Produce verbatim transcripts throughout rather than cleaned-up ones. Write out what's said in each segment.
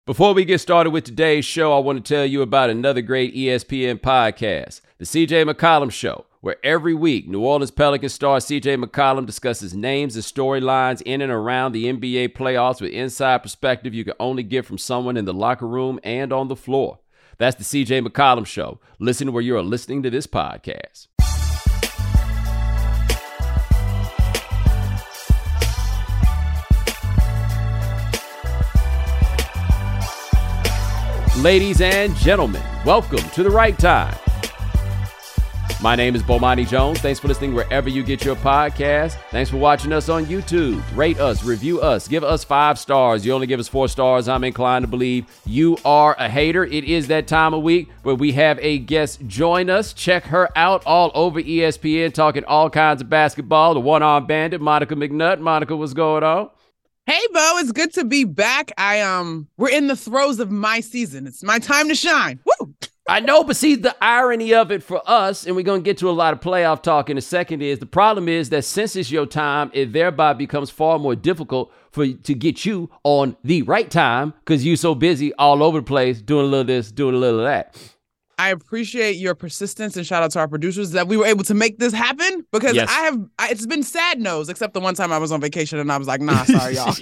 Before we get started with today's show, I want to tell you about another great E S P N podcast, The C J McCollum Show, where every week New Orleans Pelicans star C J McCollum discusses names and storylines in and around the N B A playoffs with inside perspective you can only get from someone in the locker room and on the floor. That's The C J McCollum Show. Listen where you are listening to this podcast. Ladies and gentlemen, welcome to The Right Time. My name is Bomani Jones. Thanks for listening wherever you get your podcast. Thanks for watching us on YouTube. Rate us, review us, give us five stars. You only give us four stars. I'm inclined to believe you are a hater. It is that time of week where we have a guest join us. Check her out all over E S P N, talking all kinds of basketball. The one-armed bandit, Monica McNutt. Monica, what's going on? Hey, Bo, it's good to be back. I um, we're in the throes of my season. It's my time to shine. Woo! I know, but see, the irony of it for us, and we're going to get to a lot of playoff talk in a second, is the problem is that since it's your time, it thereby becomes far more difficult for to get you on the right time because you're so busy all over the place doing a little of this, doing a little of that. I appreciate your persistence, and shout out to our producers that we were able to make this happen because Yes. I have, I, it's been sad no's, except the one time I was on vacation and I was like, nah, sorry, y'all.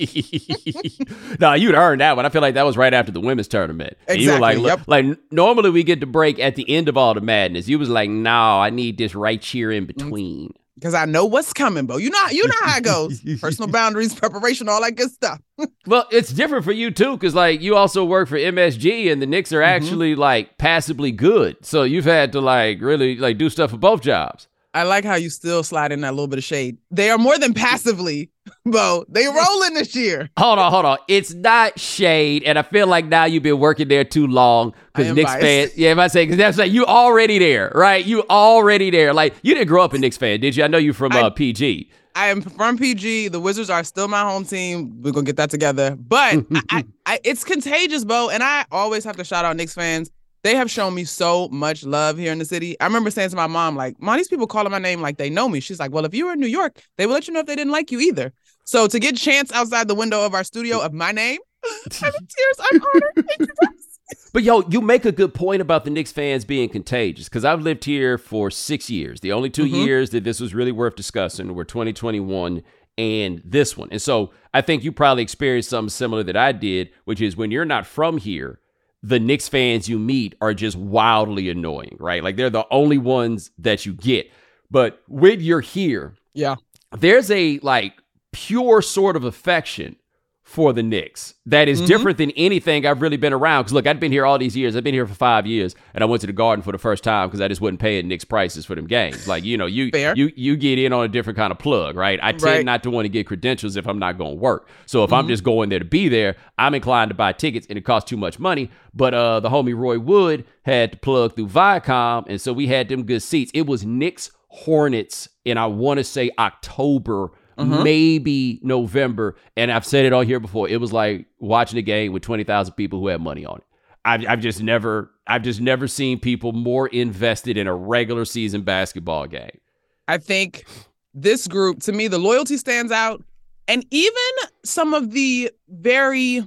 No, you'd earned that one. I feel like that was right after the women's tournament. And you were like, Exactly, look, yep. like normally we get the break at the end of all the madness. You was like, no, I need this right here in between. Because I know what's coming, Bo. You know, you know how it goes. Personal boundaries, preparation, all that good stuff. Well, it's different for you too, because like you also work for M S G, and the Knicks are actually like passably good. So you've had to like really like do stuff for both jobs. I like how you still slide in that little bit of shade. They are more than passively, Bo. They rolling this year. Hold on, hold on. It's not shade, and I feel like now you've been working there too long I because am Knicks biased. fans. Yeah, if I say because that's like you already there, right? You already there. Like you didn't grow up a Knicks fan, did you? I know you from I- uh, P G. I am from P G. The Wizards are still my home team. We're going to get that together. But I, I, I, it's contagious, Bo. And I always have to shout out Knicks fans. They have shown me so much love here in the city. I remember saying to my mom, like, Mom, these people calling my name like they know me. She's like, well, if you were in New York, they would let you know if they didn't like you either. So to get chants outside the window of our studio of my name, I'm in tears. I'm honored. Thank you, guys. But yo, you make a good point about the Knicks fans being contagious because I've lived here for six years. The only two Mm-hmm. years that this was really worth discussing were twenty twenty-one and this one. And so I think you probably experienced something similar that I did, which is when you're not from here, the Knicks fans you meet are just wildly annoying, right? Like they're the only ones that you get. But when you're here, Yeah. there's a like pure sort of affection for the Knicks that is Mhm. different than anything I've really been around. Because look, I've been here all these years. I've been here for five years, and I went to the Garden for the first time because I just wasn't paying Knicks prices for them games. Like you know, you Fair. you you get in on a different kind of plug, right? I tend Right. not to want to get credentials if I'm not going to work. So if I'm just going there to be there, I'm inclined to buy tickets, and it costs too much money. But uh, the homie Roy Wood had to plug through Viacom, and so we had them good seats. It was Knicks Hornets, and I want to say October. Maybe November, and I've said it on here before. It was like watching a game with twenty thousand people who had money on it. I've, I've just never, I've just never seen people more invested in a regular season basketball game. I think this group, to me, the loyalty stands out. And even some of the very,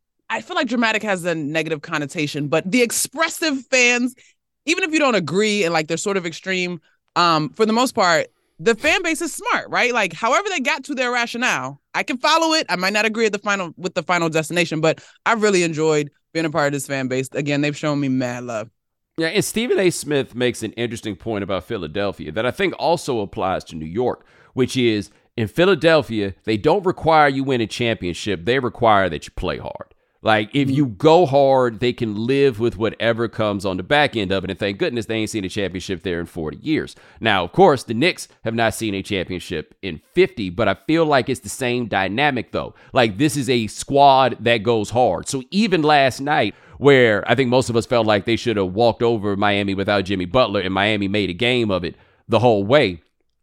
I feel like dramatic has a negative connotation, but the expressive fans, even if you don't agree and like they're sort of extreme, um, for the most part, the fan base is smart, right? Like however they got to their rationale, I can follow it. I might not agree at the final with the final destination, but I've really enjoyed being a part of this fan base. Again, they've shown me mad love. Yeah, and Stephen A. Smith makes an interesting point about Philadelphia that I think also applies to New York, which is in Philadelphia, they don't require you win a championship. They require that you play hard. Like, if you go hard, they can live with whatever comes on the back end of it. And thank goodness they ain't seen a championship there in forty years. Now, of course, the Knicks have not seen a championship in fifty, but I feel like it's the same dynamic, though. Like, this is a squad that goes hard. So even last night, where I think most of us felt like they should have walked over Miami without Jimmy Butler, and Miami made a game of it the whole way,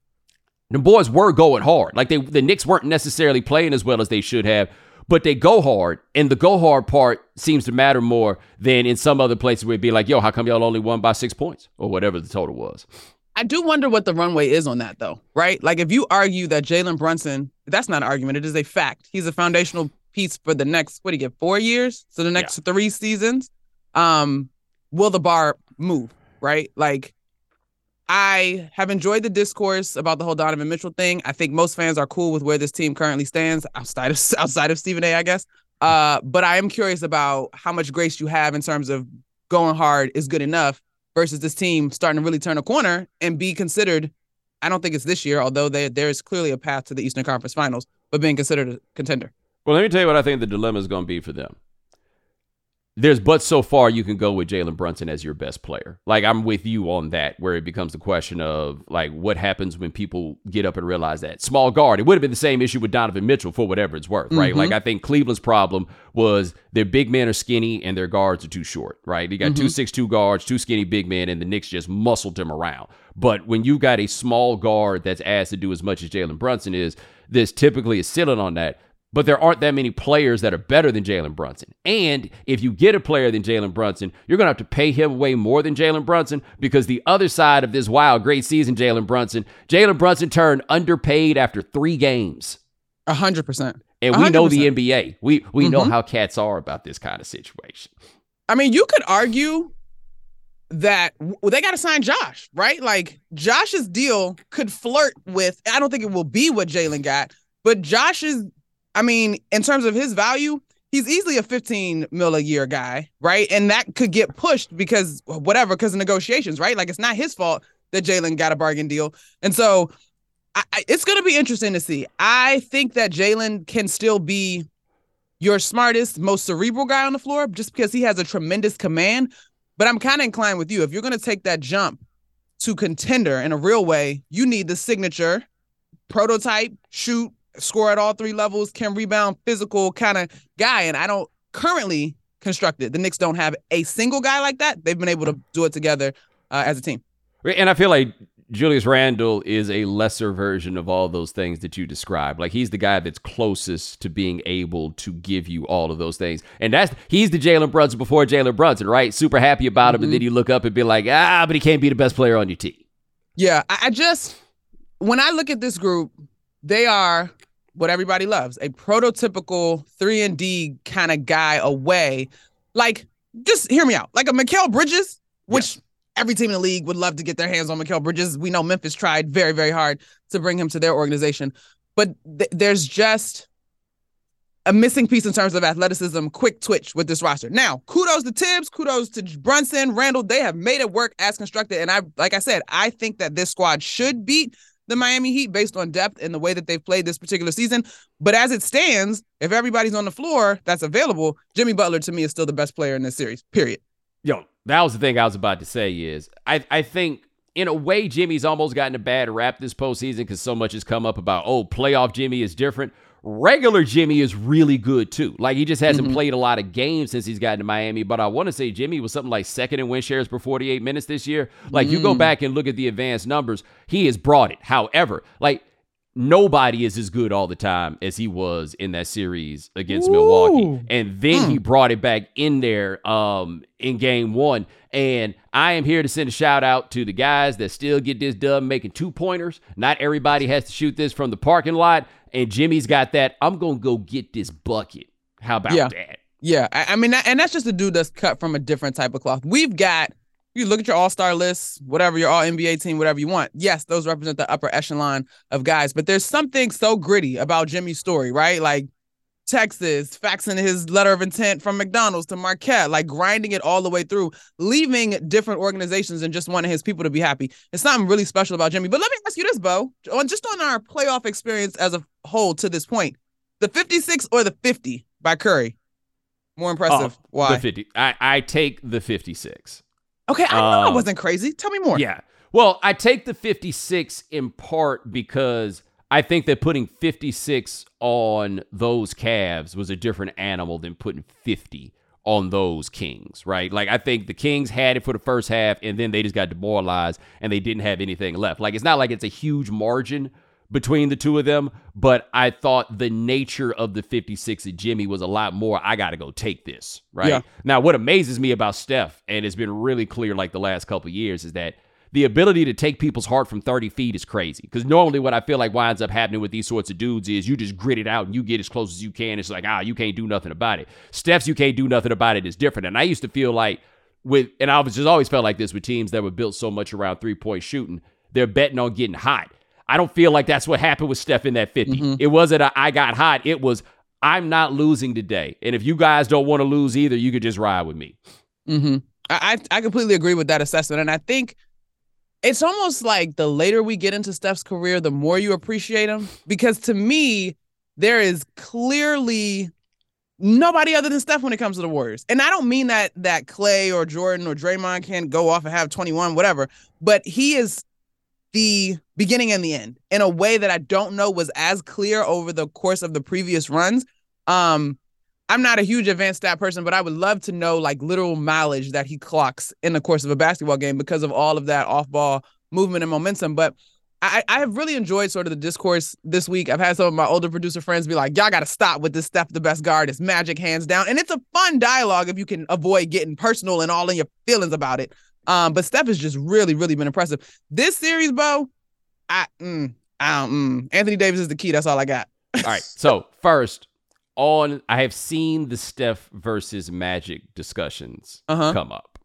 the boys were going hard. Like, they, the Knicks weren't necessarily playing as well as they should have, but they go hard, and the go hard part seems to matter more than in some other places where it'd be like, yo, how come y'all only won by six points or whatever the total was. I do wonder what the runway is on that, though, right? Like, if you argue that Jalen Brunson, that's not an argument, it is a fact. He's a foundational piece for the next, what do you get, four years? So the next Yeah. three seasons, um, will the bar move, right? Like, I have enjoyed the discourse about the whole Donovan Mitchell thing. I think most fans are cool with where this team currently stands outside of outside of Stephen A, I guess. Uh, but I am curious about how much grace you have in terms of going hard is good enough versus this team starting to really turn a corner and be considered. I don't think it's this year, although they, there is clearly a path to the Eastern Conference Finals, but being considered a contender. Well, let me tell you what I think the dilemma is going to be for them. There's but so far you can go with Jalen Brunson as your best player. Like, I'm with you on that, where it becomes the question of, like, what happens when people get up and realize that. Small guard, it would have been the same issue with Donovan Mitchell for whatever it's worth, right? Mm-hmm. Like, I think Cleveland's problem was their big men are skinny and their guards are too short, right? You got mm-hmm. two six two guards, two skinny big men, and the Knicks just muscled them around. But when you got a small guard that's asked to do as much as Jalen Brunson is, there's typically a ceiling on that. But there aren't that many players that are better than Jalen Brunson. And if you get a player than Jalen Brunson, you're going to have to pay him way more than Jalen Brunson, because the other side of this wild, great season, Jalen Brunson, Jalen Brunson turned underpaid after three games. A hundred percent. And we know the N B A. We we mm-hmm. know how cats are about this kind of situation. I mean, you could argue that well, they got to sign Josh, right? Like, Josh's deal could flirt with, I don't think it will be what Jalen got, but Josh's, I mean, in terms of his value, he's easily a fifteen mil a year guy, right? And that could get pushed because whatever, because of negotiations, right? Like, it's not his fault that Jalen got a bargain deal. And so I, I, it's going to be interesting to see. I think that Jalen can still be your smartest, most cerebral guy on the floor just because he has a tremendous command. But I'm kind of inclined with you. If you're going to take that jump to contender in a real way, you need the signature, prototype, shoot, score at all three levels, can rebound, physical kind of guy. And I don't currently constructed. The Knicks don't have a single guy like that. They've been able to do it together uh, as a team. And I feel like Julius Randle is a lesser version of all those things that you described. Like, he's the guy that's closest to being able to give you all of those things. And that's he's the Jalen Brunson before Jalen Brunson, right? Super happy about mm-hmm. him. And then you look up and be like, ah, but he can't be the best player on your team. Yeah, I, I just, when I look at this group, they are what everybody loves, a prototypical three and D kind of guy away. Like, just hear me out. Like a Mikal Bridges, which... Yeah. Every team in the league would love to get their hands on Mikal Bridges. We know Memphis tried very, very hard to bring him to their organization. But th- there's just a missing piece in terms of athleticism, quick twitch with this roster. Now, kudos to Tibbs, kudos to Brunson, Randall. They have made it work as constructed. And I, like I said, I think that this squad should beat the Miami Heat based on depth and the way that they've played this particular season. But as it stands, if everybody's on the floor that's available, Jimmy Butler, to me, is still the best player in this series, period. Yo, that was the thing I was about to say is I, I think in a way Jimmy's almost gotten a bad rap this postseason because so much has come up about, oh, playoff Jimmy is different. Regular Jimmy is really good too. Like, he just hasn't mm-hmm. played a lot of games since he's gotten to Miami. But I want to say Jimmy was something like second in win shares per forty-eight minutes this year. Like, mm. you go back and look at the advanced numbers, he has brought it. However, like, nobody is as good all the time as he was in that series against Ooh. Milwaukee. And then mm. he brought it back in there um, in game one. And I am here to send a shout out to the guys that still get this done making two pointers. Not everybody has to shoot this from the parking lot. And Jimmy's got that. I'm going to go get this bucket. How about yeah. that? Yeah. I, I mean, and that's just a dude that's cut from a different type of cloth. We've got, you look at your all-star lists, whatever, your all-N B A team, whatever you want. Yes, those represent the upper echelon of guys, but there's something so gritty about Jimmy's story, right? Like Texas, faxing his letter of intent from McDonald's to Marquette, like grinding it all the way through, leaving different organizations and just wanting his people to be happy. It's something really special about Jimmy. But let me ask you this, Bo, on just on our playoff experience as a whole to this point, the fifty-six or the fifty by Curry? More impressive. Oh, Why? The fifty. I, I take the fifty-six. Okay, I know um, I wasn't crazy. Tell me more. Yeah. Well, I take the fifty-six in part because I think that putting fifty-six on those Cavs was a different animal than putting fifty on those Kings, right? Like, I think the Kings had it for the first half, and then they just got demoralized, and they didn't have anything left. Like, it's not like it's a huge margin between the two of them, but I thought the nature of the fifty-six at Jimmy was a lot more, I got to go take this, right? Yeah. Now, what amazes me about Steph, and it's been really clear like the last couple of years, is that the ability to take people's heart from thirty feet is crazy. Because normally what I feel like winds up happening with these sorts of dudes is you just grit it out and you get as close as you can. It's like, ah, you can't do nothing about it. Steph's you can't do nothing about it is different. And I used to feel like with, and I was just always felt like this with teams that were built so much around three-point shooting, they're betting on getting hot. I don't feel like that's what happened with Steph in that fifty. Mm-hmm. It wasn't a, I got hot. It was, I'm not losing today. And if you guys don't want to lose either, you could just ride with me. Mm-hmm. I, I completely agree with that assessment. And I think it's almost like the later we get into Steph's career, the more you appreciate him. Because to me, there is clearly nobody other than Steph when it comes to the Warriors. And I don't mean that that Clay or Jordan or Draymond can go off and have twenty-one, whatever. But he is the beginning and the end in a way that I don't know was as clear over the course of the previous runs. Um, I'm not a huge advanced stat person, but I would love to know like literal mileage that he clocks in the course of a basketball game because of all of that off-ball movement and momentum. But I, I have really enjoyed sort of the discourse this week. I've had some of my older producer friends be like, y'all got to stop with this Steph the best guard. It's Magic hands down. And it's a fun dialogue if you can avoid getting personal and all in your feelings about it. Um, but Steph has just really, really been impressive. This series, Bo, I, mm, I don't, mm. Anthony Davis is the key. That's all I got. All right. So first, on, I have seen the Steph versus Magic discussions uh-huh. come up,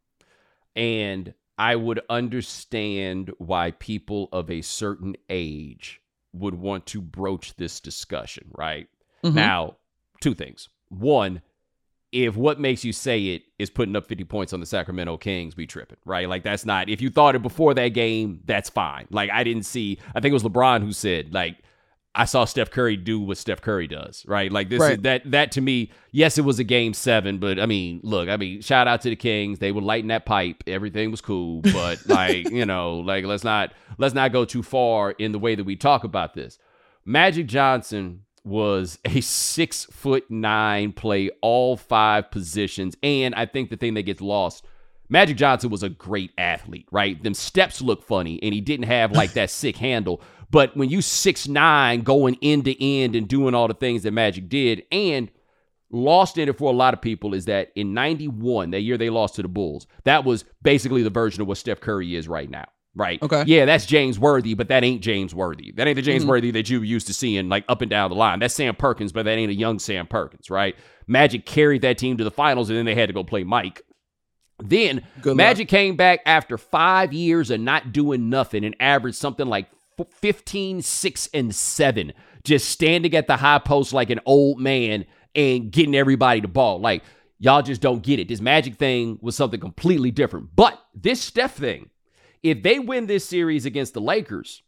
and I would understand why people of a certain age would want to broach this discussion, right? Mm-hmm. Now, two things. One, if what makes you say it is putting up fifty points on the Sacramento Kings, we tripping, right? Like, that's not, if you thought it before that game, that's fine. Like, I didn't see, I think it was LeBron who said, like, I saw Steph Curry do what Steph Curry does, right? Like this, right. is, that that to me, yes, it was a game seven, but I mean, look, I mean, shout out to the Kings. They would lighten that pipe. Everything was cool, but like, you know, like let's not let's not go too far in the way that we talk about this. Magic Johnson was a six foot nine, play all five positions, and I think the thing that gets lost, Magic Johnson was a great athlete, right? Them steps look funny, and he didn't have like that sick handle. But when you six nine going end to end and doing all the things that Magic did, and lost in it for a lot of people is that in ninety-one, that year they lost to the Bulls, that was basically the version of what Steph Curry is right now, right? Okay. Yeah, that's James Worthy, but that ain't James Worthy. That ain't the James mm-hmm. Worthy that you used to seeing like up and down the line. That's Sam Perkins, but that ain't a young Sam Perkins, right? Magic carried that team to the finals, and then they had to go play Mike. Then Good Magic luck. came back after five years of not doing nothing and averaged something like fifteen, six, and seven, just standing at the high post like an old man and getting everybody the ball. Like, y'all just don't get it. This Magic thing was something completely different. But this Steph thing, if they win this series against the Lakers,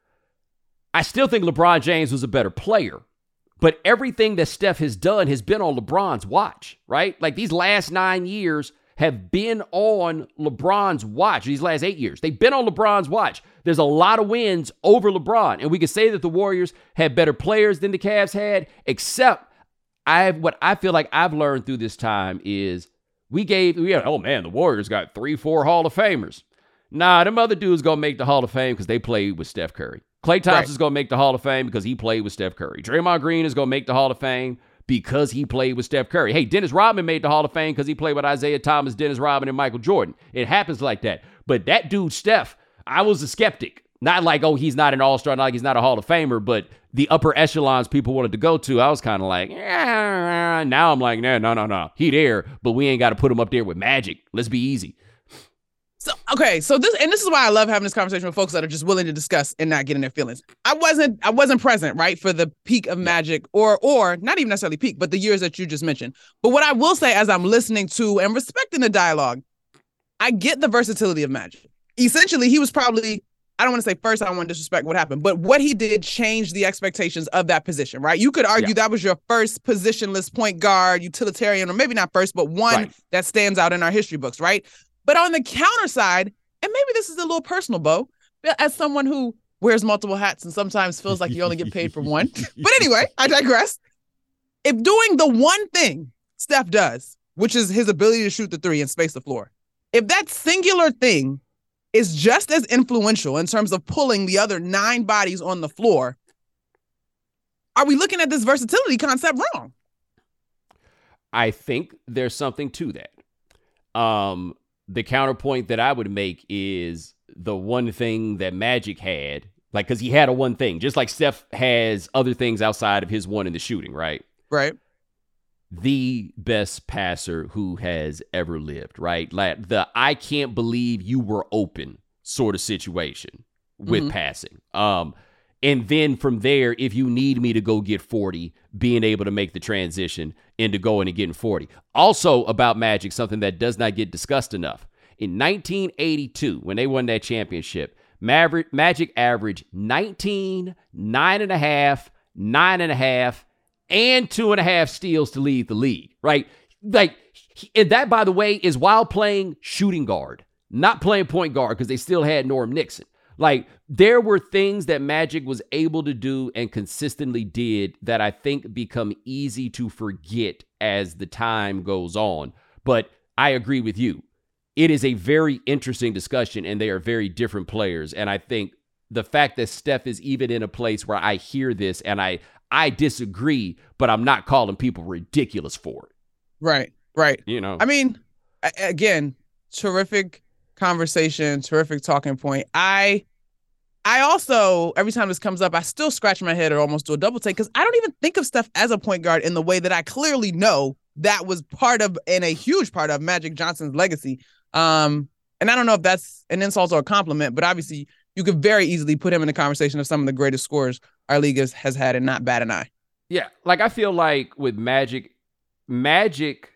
I still think LeBron James was a better player. But everything that Steph has done has been on LeBron's watch, right? Like, these last nine years have been on LeBron's watch. These last eight years, they've been on LeBron's watch. There's a lot of wins over LeBron, and we can say that the Warriors had better players than the Cavs had, except I've what I feel like I've learned through this time is we gave, we had, oh man, the Warriors got three, four Hall of Famers. Nah, them other dudes going to make the Hall of Fame because they played with Steph Curry. Klay Thompson's right. going to make the Hall of Fame because he played with Steph Curry. Draymond Green is going to make the Hall of Fame because he played with Steph Curry. Hey, Dennis Rodman made the Hall of Fame because he played with Isaiah Thomas, Dennis Rodman, and Michael Jordan. It happens like that. But that dude, Steph, I was a skeptic. Not like, oh, he's not an all-star, not like he's not a Hall of Famer, but the upper echelons people wanted to go to, I was kind of like, eh. Now I'm like, no, no, no, no. He there, but we ain't got to put him up there with Magic. Let's be easy. So, okay, so this, and this is why I love having this conversation with folks that are just willing to discuss and not getting their feelings. I wasn't, I wasn't present, right, for the peak of Magic, or, or not even necessarily peak, but the years that you just mentioned. But what I will say, as I'm listening to and respecting the dialogue, I get the versatility of Magic. Essentially, he was probably, I don't want to say first, I don't want to disrespect what happened, but what he did changed the expectations of that position, right? You could argue yeah. that was your first positionless point guard, utilitarian, or maybe not first, but one right. that stands out in our history books, right? But on the counter side, and maybe this is a little personal, Bo, as someone who wears multiple hats and sometimes feels like you only get paid for one. But anyway, I digress. If doing the one thing Steph does, which is his ability to shoot the three and space the floor, if that singular thing is just as influential in terms of pulling the other nine bodies on the floor, are we looking at this versatility concept wrong? I think there's something to that. Um, the counterpoint that I would make is the one thing that Magic had, like, because he had a one thing, just like Steph has other things outside of his one in the shooting, right? Right. The best passer who has ever lived, right? Like the I can't believe you were open sort of situation with mm-hmm. passing. Um, and then from there, if you need me to go get forty, being able to make the transition into going and getting forty. Also about Magic, something that does not get discussed enough. In nineteen eighty-two, when they won that championship, Maverick, Magic averaged nineteen, nine and a half, nine and a half, and two and a half steals to lead the league, right? Like, and that, by the way, is while playing shooting guard, not playing point guard, because they still had Norm Nixon. Like, there were things that Magic was able to do and consistently did that I think become easy to forget as the time goes on. But I agree with you. It is a very interesting discussion, and they are very different players. And I think the fact that Steph is even in a place where I hear this and I I disagree, but I'm not calling people ridiculous for it. Right, right. You know, I mean, again, terrific conversation, terrific talking point. I I also, every time this comes up, I still scratch my head or almost do a double take because I don't even think of Steph as a point guard in the way that I clearly know that was part of and a huge part of Magic Johnson's legacy. Um, and I don't know if that's an insult or a compliment, but obviously you could very easily put him in the conversation of some of the greatest scorers our league has, has had and not bat an eye. Yeah, like I feel like with Magic, Magic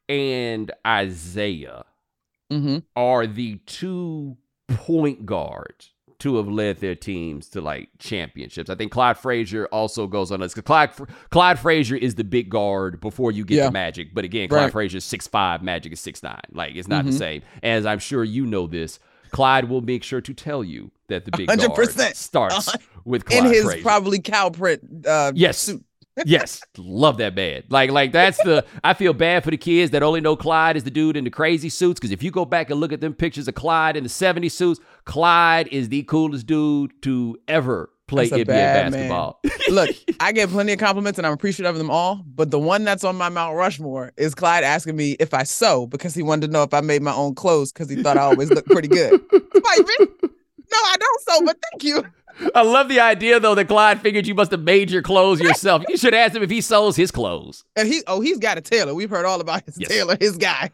and Isaiah mm-hmm. are the two point guards to have led their teams to like championships. I think Clyde Frazier also goes on this because Clyde, Clyde Frazier is the big guard before you get yeah. to Magic. But again, Clyde right. Frazier is six five, Magic is six nine. Like, it's not mm-hmm. the same. As I'm sure you know this, Clyde will make sure to tell you that the big one hundred percent guard starts uh, with Clyde in his Frazier. Probably cow print uh, yes. suit. Yes, love that bad. Like, like that's the, I feel bad for the kids that only know Clyde is the dude in the crazy suits, because if you go back and look at them pictures of Clyde in the seventies suits, Clyde is the coolest dude to ever play N B A basketball. Look, I get plenty of compliments and I'm appreciative of them all, but the one that's on my Mount Rushmore is Clyde asking me if I sew because he wanted to know if I made my own clothes because he thought I always looked pretty good. Wait, no, I don't sew, but thank you. I love the idea, though, that Clyde figured you must have made your clothes yourself. You should ask him if he sews his clothes. And he, oh, he's got a tailor. We've heard all about his yes. tailor, his guy.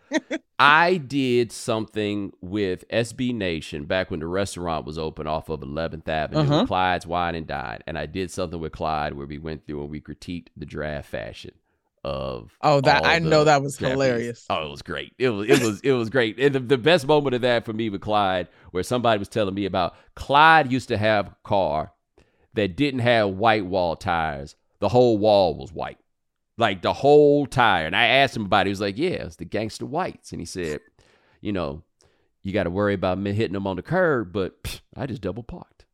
I did something with S B Nation back when the restaurant was open off of eleventh Avenue, uh-huh. Clyde's Wine and Dine. And I did something with Clyde where we went through and we critiqued the draft fashion of oh that I know that was Japanese. Hilarious. Oh, it was great. It was it was it was great. And the, the best moment of that for me with Clyde, where somebody was telling me about Clyde used to have a car that didn't have white wall tires. The whole wall was white. Like the whole tire. And I asked him about it. He was like, yeah, it's the gangster whites. And he said, you know, you got to worry about me hitting them on the curb, but pff, I just double parked.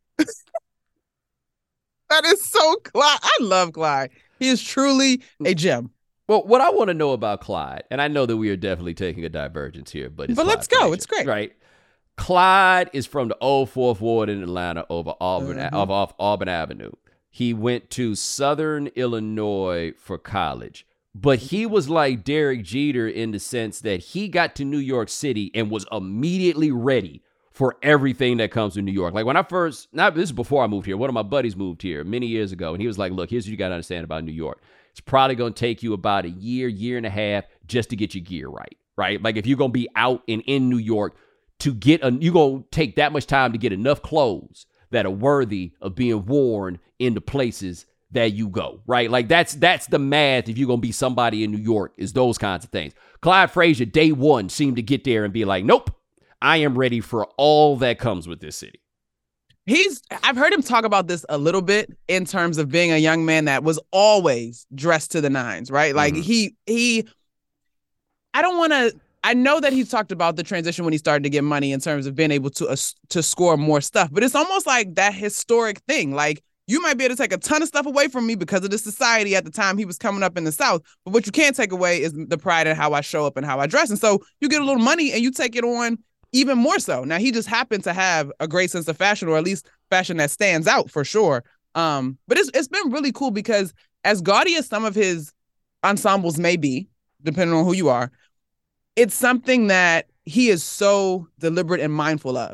That is so Clyde. I love Clyde. He is truly a gem. Well, what I want to know about Clyde, and I know that we are definitely taking a divergence here, but it's but Clyde let's go. Frazier, it's great, right? Clyde is from the old Fourth Ward in Atlanta, over Auburn, mm-hmm. off, off Auburn Avenue. He went to Southern Illinois for college, but he was like Derek Jeter in the sense that he got to New York City and was immediately ready for everything that comes to New York. Like when I first, not this is before I moved here. One of my buddies moved here many years ago, and he was like, "Look, here's what you got to understand about New York. It's probably going to take you about a year, year and a half just to get your gear right, right? Like if you're going to be out and in New York to get, a, you're going to take that much time to get enough clothes that are worthy of being worn in the places that you go, right? Like that's that's the math if you're going to be somebody in New York, is those kinds of things. Clyde Frazier, day one, seemed to get there and be like, nope, I am ready for all that comes with this city. He's, I've heard him talk about this a little bit in terms of being a young man that was always dressed to the nines, right? Like mm-hmm. he, he, I don't want to, I know that he's talked about the transition when he started to get money in terms of being able to, uh, to score more stuff, but it's almost like that historic thing. Like you might be able to take a ton of stuff away from me because of the society at the time he was coming up in the South, but what you can't take away is the pride in how I show up and how I dress. And so you get a little money and you take it on even more so. Now, he just happened to have a great sense of fashion, or at least fashion that stands out for sure. Um, but it's it's been really cool because as gaudy as some of his ensembles may be, depending on who you are, it's something that he is so deliberate and mindful of,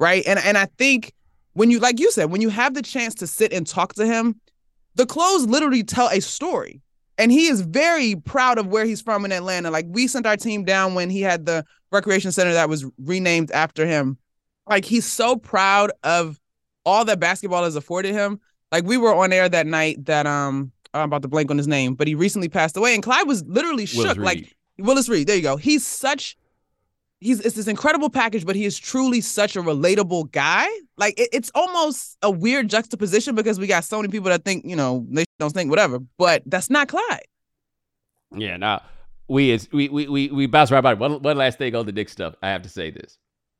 right? And and I think when you, like you said, when you have the chance to sit and talk to him, the clothes literally tell a story. And he is very proud of where he's from in Atlanta. Like, we sent our team down when he had the recreation center that was renamed after him. Like, he's so proud of all that basketball has afforded him. Like, we were on air that night that um I'm about to blank on his name, but he recently passed away, and Clyde was literally shook. Willis like Reed. Willis Reed, there you go. He's such he's it's this incredible package, but he is truly such a relatable guy. Like, it, it's almost a weird juxtaposition because we got so many people that think, you know, they don't think whatever, but that's not Clyde. Yeah, now we is we we we we bounce right by it. One one last thing on the Knicks stuff. I have to say this.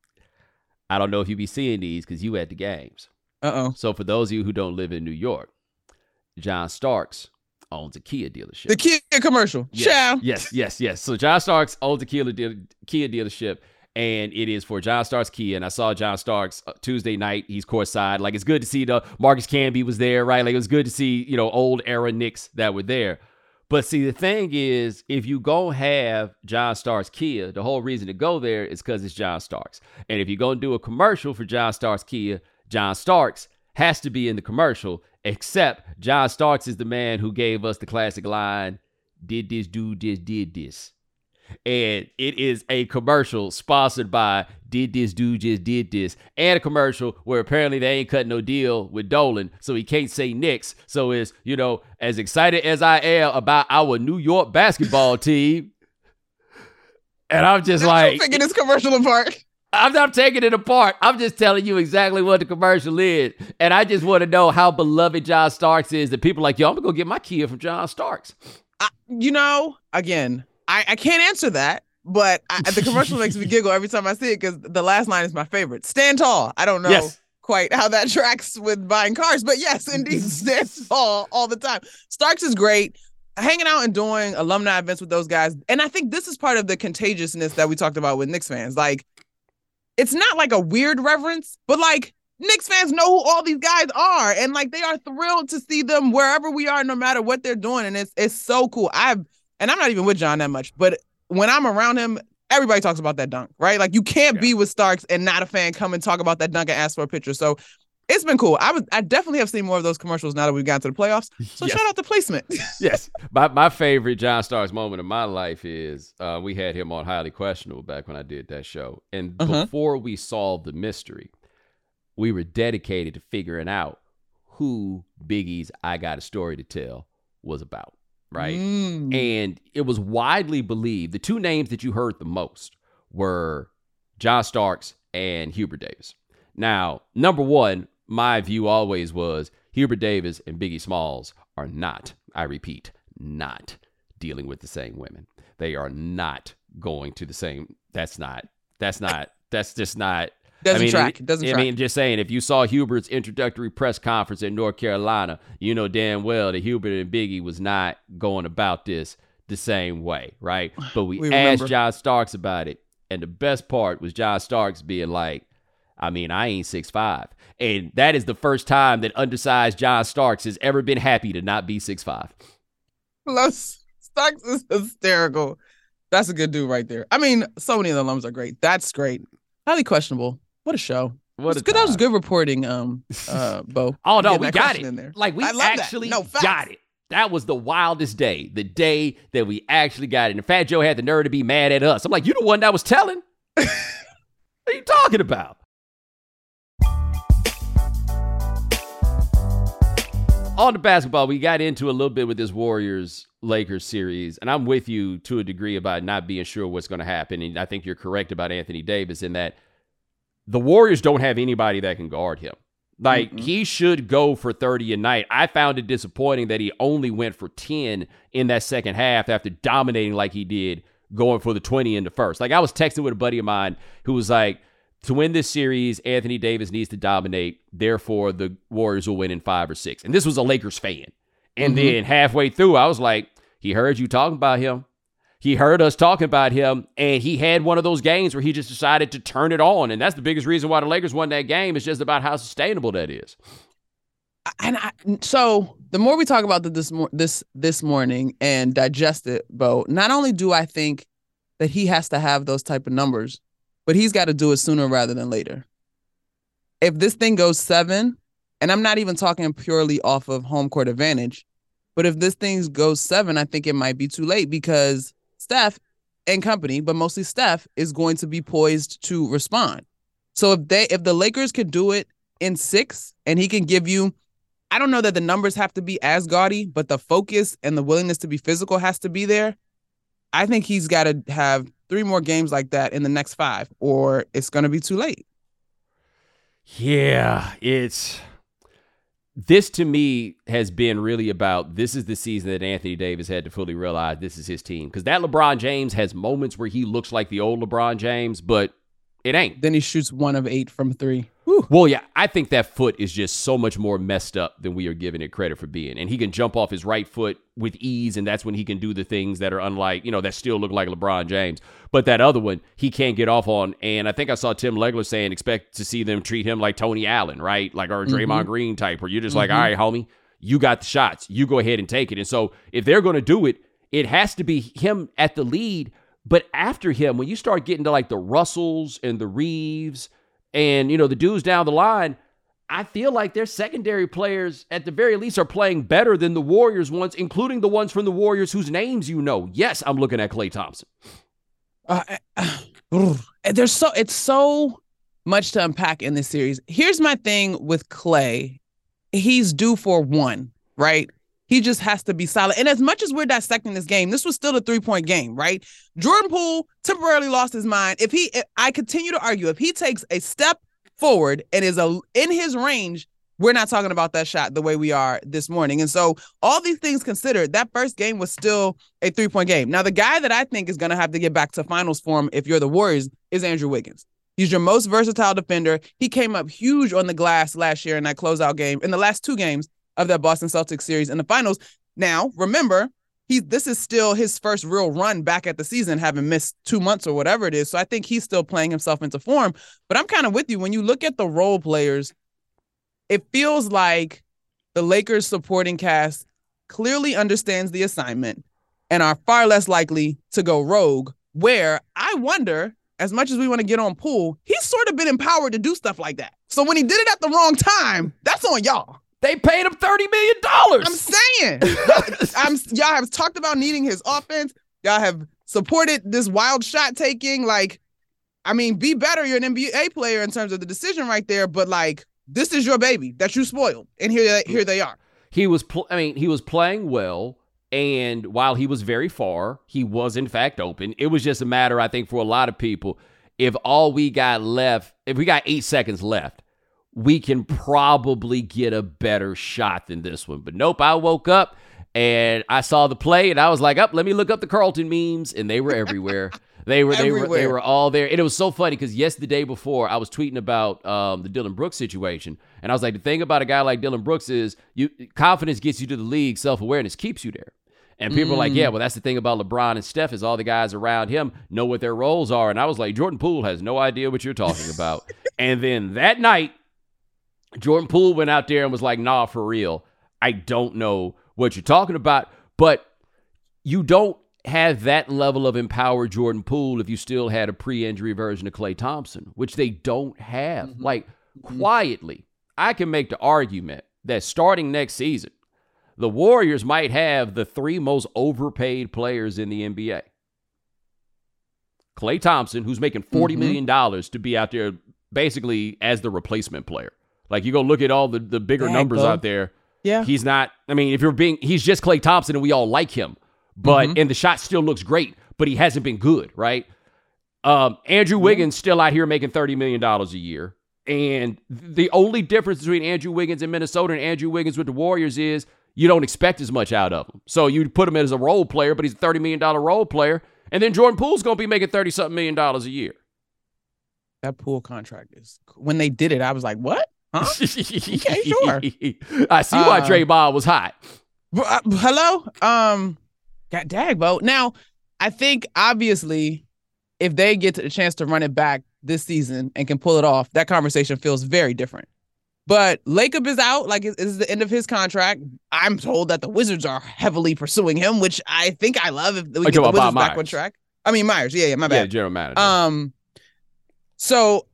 I don't know if you be seeing these because you at the games. Uh-oh. So for those of you who don't live in New York, John Starks owns a Kia dealership. The Kia commercial. Yes, Ciao. yes, yes, yes. So John Starks owns a Kia, deal- Kia dealership, and it is for John Starks Kia. And I saw John Starks uh, Tuesday night. He's courtside. Like, it's good to see the Marcus Camby was there, right? Like, it was good to see, you know, old era Knicks that were there. But see, the thing is, if you go have John Starks Kia, the whole reason to go there is because it's John Starks. And if you're going to do a commercial for John Starks Kia, John Starks has to be in the commercial, except John Starks is the man who gave us the classic line, did this dude just did this. And it is a commercial sponsored by Did This Dude Just Did This, and a commercial where apparently they ain't cutting no deal with Dolan, so he can't say Knicks. So it's, you know, as excited as I am about our New York basketball team, and I'm just like, picking this commercial apart. I'm not taking it apart. I'm just telling you exactly what the commercial is. And I just want to know how beloved John Starks is that people are like, yo, I'm going to go get my Kia from John Starks. I, you know, again, I, I can't answer that, but I, the commercial makes me giggle every time I see it because the last line is my favorite. Stand tall. I don't know Yes. quite how that tracks with buying cars, but yes, indeed, stand tall all the time. Starks is great. Hanging out and doing alumni events with those guys. And I think this is part of the contagiousness that we talked about with Knicks fans. Like, it's not like a weird reverence, but like, Knicks fans know who all these guys are, and like, they are thrilled to see them wherever we are, no matter what they're doing. And it's it's so cool. I've and I'm not even with John that much, but when I'm around him, everybody talks about that dunk, right? Like, you can't Yeah. be with Starks and not a fan come and talk about that dunk and ask for a picture. So it's been cool. I was I definitely have seen more of those commercials now that we've gotten to the playoffs. So Yes. shout out to placement. Yes. My my favorite John Starks moment of my life is uh, we had him on Highly Questionable back when I did that show. And Uh-huh. before we solved the mystery, we were dedicated to figuring out who Biggie's I Got a Story to Tell was about, right? Mm. And it was widely believed, the two names that you heard the most were John Starks and Hubert Davis. Now, number one, my view always was Hubert Davis and Biggie Smalls are not, I repeat, not dealing with the same women. They are not going to the same, that's not, that's not, that's just not. Doesn't I mean, track. It doesn't I track. mean, just saying, if you saw Hubert's introductory press conference in North Carolina, you know damn well that Hubert and Biggie was not going about this the same way, right? But we, We asked remember. John Starks about it, and the best part was John Starks being like, I mean, I ain't six five. And that is the first time that undersized John Starks has ever been happy to not be six five. Love Starks is hysterical. That's a good dude right there. I mean, so many of the alums are great. That's great. Highly questionable. What a show. What It's a good. That was time. good reporting, um, uh, Bo. Oh, no, Getting we that got question it. in there. Like, we I love that. actually No, facts. got it. That was the wildest day. The day that we actually got it. And Fat Joe had the nerve to be mad at us. I'm like, you the one that was telling? What are you talking about? On the basketball, we got into a little bit with this Warriors-Lakers series, and I'm with you to a degree about not being sure what's going to happen, and I think you're correct about Anthony Davis in that the Warriors don't have anybody that can guard him. Like, Mm-mm. he should go for thirty a night. I found it disappointing that he only went for ten in that second half after dominating like he did going for the twenty in the first. Like, I was texting with a buddy of mine who was like, to win this series, Anthony Davis needs to dominate. Therefore, the Warriors will win in five or six. And this was a Lakers fan. And Mhm. then halfway through, I was like, he heard you talking about him. He heard us talking about him. And he had one of those games where he just decided to turn it on. And that's the biggest reason why the Lakers won that game. It's just about how sustainable that is. And I, so the more we talk about the, this mor- this this morning and digest it, Bo, not only do I think that he has to have those type of numbers, but he's got to do it sooner rather than later. if this thing goes seven, and I'm not even talking purely off of home court advantage, but if this thing goes seven, I think it might be too late because Steph and company, but mostly Steph, is going to be poised to respond. So if they, if the Lakers could do it in six, and he can give you, I don't know that the numbers have to be as gaudy, but the focus and the willingness to be physical has to be there. I think he's got to have three more games like that in the next five, or it's going to be too late. Yeah, it's... This, to me, has been really about, this is the season that Anthony Davis had to fully realize this is his team. Because that LeBron James has moments where he looks like the old LeBron James, but it ain't. Then he shoots one of eight from three. Whew. Well, yeah, I think that foot is just so much more messed up than we are giving it credit for being. And he can jump off his right foot with ease, and that's when he can do the things that are unlike, you know, that still look like LeBron James. But that other one, he can't get off on. And I think I saw Tim Legler saying expect to see them treat him like Tony Allen, right? Like, or a Draymond mm-hmm. Green type, where you're just mm-hmm. like, all right, homie, you got the shots. You go ahead and take it. And so if they're going to do it, it has to be him at the lead. But after him, when you start getting to like the Russells and the Reeves and, you know, the dudes down the line, I feel like their secondary players, at the very least, are playing better than the Warriors ones, including the ones from the Warriors whose names you know. Yes, I'm looking at Klay Thompson. Uh, uh, there's so it's so much to unpack in this series. Here's my thing with Klay. He's due for one, right? He just has to be solid. And as much as we're dissecting this game, this was still a three-point game, right? Jordan Poole temporarily lost his mind. If he, if, I continue to argue, if he takes a step forward and is a, in his range, we're not talking about that shot the way we are this morning. And so all these things considered, that first game was still a three-point game. Now, the guy that I think is going to have to get back to finals form if you're the Warriors is Andrew Wiggins. He's your most versatile defender. He came up huge on the glass last year in that closeout game, in the last two games of that Boston Celtics series in the finals. Now, remember, he this is still his first real run back at the season, having missed two months or whatever it is. So I think he's still playing himself into form. But I'm kind of with you. When you look at the role players, it feels like the Lakers supporting cast clearly understands the assignment and are far less likely to go rogue, where I wonder, as much as we want to get on Poole, he's sort of been empowered to do stuff like that. So when he did it at the wrong time, that's on y'all. They paid him thirty million dollars. I'm saying. y'all, I'm, y'all have talked about needing his offense. Y'all have supported this wild shot taking. Like, I mean, be better. You're an N B A player in terms of the decision right there. But, like, this is your baby that you spoiled. And here they, here they are. He was, pl- I mean, he was playing well. And while he was very far, he was, in fact, open. It was just a matter, I think, for a lot of people, if all we got left, if we got eight seconds left, we can probably get a better shot than this one. But nope, I woke up and I saw the play and I was like, up, oh, let me look up the Carlton memes. And they were everywhere. They were, they were, they were all there. And it was so funny because yes, the day before I was tweeting about um, the Dillon Brooks situation. And I was like, the thing about a guy like Dillon Brooks is you confidence gets you to the league. Self-awareness keeps you there. And people mm. are like, yeah, well, that's the thing about LeBron and Steph is all the guys around him know what their roles are. And I was like, Jordan Poole has no idea what you're talking about. And then that night, Jordan Poole went out there and was like, nah, for real, I don't know what you're talking about. But you don't have that level of empowered Jordan Poole if you still had a pre-injury version of Klay Thompson, which they don't have. Mm-hmm. Like, mm-hmm. quietly, I can make the argument that starting next season, the Warriors might have the three most overpaid players in the N B A. Klay Thompson, who's making forty mm-hmm. million dollars to be out there basically as the replacement player. Like, you go look at all the, the bigger Dang, numbers bro. out there. Yeah. He's not, I mean, if you're being, he's just Klay Thompson and we all like him. But, mm-hmm. and the shot still looks great, but he hasn't been good, right? Um, Andrew Wiggins mm-hmm. still out here making thirty million dollars a year. And the only difference between Andrew Wiggins in Minnesota and Andrew Wiggins with the Warriors is you don't expect as much out of him. So you put him as a role player, but he's a thirty million dollars role player. And then Jordan Poole's going to be making thirty-something million dollars a year. That Poole contract is, when they did it, I was like, what? Huh? Okay, sure. I see why uh, Draymond was hot. Uh, hello? Um, God dang, Bo. Now, I think, obviously, if they get the chance to run it back this season and can pull it off, that conversation feels very different. But Lacob is out. Like, this is the end of his contract. I'm told that the Wizards are heavily pursuing him, which I think I love if we get the Wizards back on track. I mean, Myers. Yeah, yeah, my bad. Yeah, general manager. Um, so